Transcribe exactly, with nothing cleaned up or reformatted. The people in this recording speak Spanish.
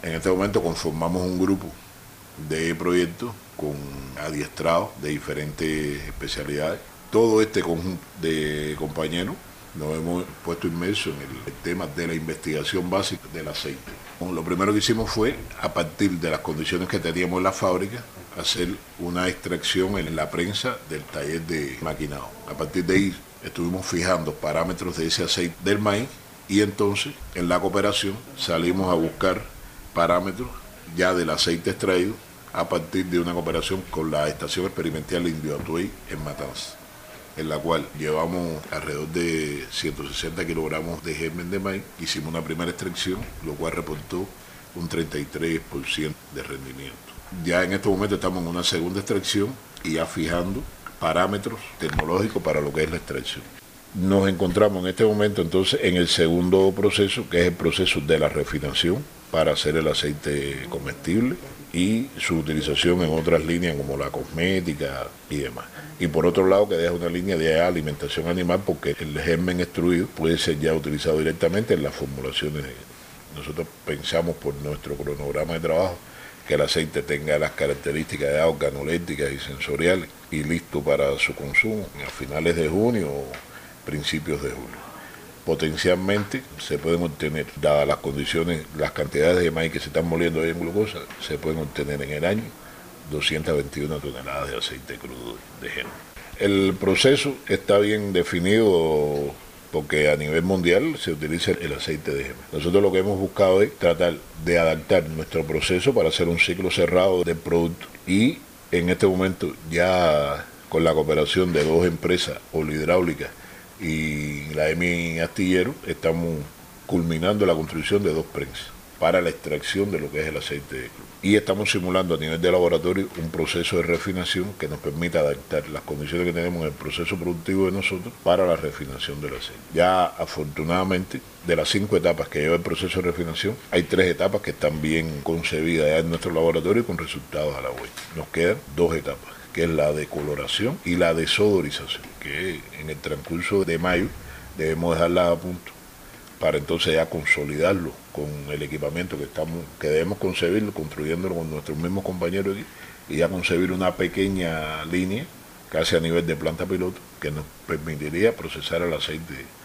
En este momento conformamos un grupo de proyectos con adiestrados de diferentes especialidades. Todo este conjunto de compañeros nos hemos puesto inmersos en el tema de la investigación básica del aceite. Lo primero que hicimos fue, a partir de las condiciones que teníamos en la fábrica, hacer una extracción en la prensa del taller de maquinado. A partir de ahí estuvimos fijando parámetros de ese aceite del maíz y entonces en la cooperación salimos a buscar parámetros ya del aceite extraído a partir de una cooperación con la Estación Experimental Indio Atuey en Matanzas, en la cual llevamos alrededor de ciento sesenta kilogramos de germen de maíz. Hicimos una primera extracción, lo cual reportó un treinta y tres por ciento de rendimiento. Ya en este momento estamos en una segunda extracción y ya fijando parámetros tecnológicos para lo que es la extracción. Nos encontramos en este momento entonces en el segundo proceso, que es el proceso de la refinación para hacer el aceite comestible y su utilización en otras líneas como la cosmética y demás. Y por otro lado que deja una línea de alimentación animal, porque el germen extruido puede ser ya utilizado directamente en las formulaciones. Nosotros pensamos por nuestro cronograma de trabajo que el aceite tenga las características de organolépticas y sensoriales y listo para su consumo a finales de junio o principios de julio. Potencialmente se pueden obtener, dadas las condiciones, las cantidades de maíz que se están moliendo hoy en glucosa, se pueden obtener en el año doscientas veintiuna toneladas de aceite crudo de germen. El proceso está bien definido porque a nivel mundial se utiliza el aceite de germen. Nosotros lo que hemos buscado es tratar de adaptar nuestro proceso para hacer un ciclo cerrado del producto y en este momento ya con la cooperación de dos empresas olihidráulicas y la E M I Astillero estamos culminando la construcción de dos prensas para la extracción de lo que es el aceite de crudo. Y estamos simulando a nivel de laboratorio un proceso de refinación que nos permita adaptar las condiciones que tenemos en el proceso productivo de nosotros para la refinación del aceite. Ya afortunadamente, de las cinco etapas que lleva el proceso de refinación, hay tres etapas que están bien concebidas ya en nuestro laboratorio y con resultados a la web. Nos quedan dos etapas, que es la decoloración y la desodorización, que en el transcurso de mayo debemos dejarla a punto para entonces ya consolidarlo con el equipamiento que estamos, que debemos concebirlo, construyéndolo con nuestros mismos compañeros aquí, y ya concebir una pequeña línea, casi a nivel de planta piloto, que nos permitiría procesar el aceite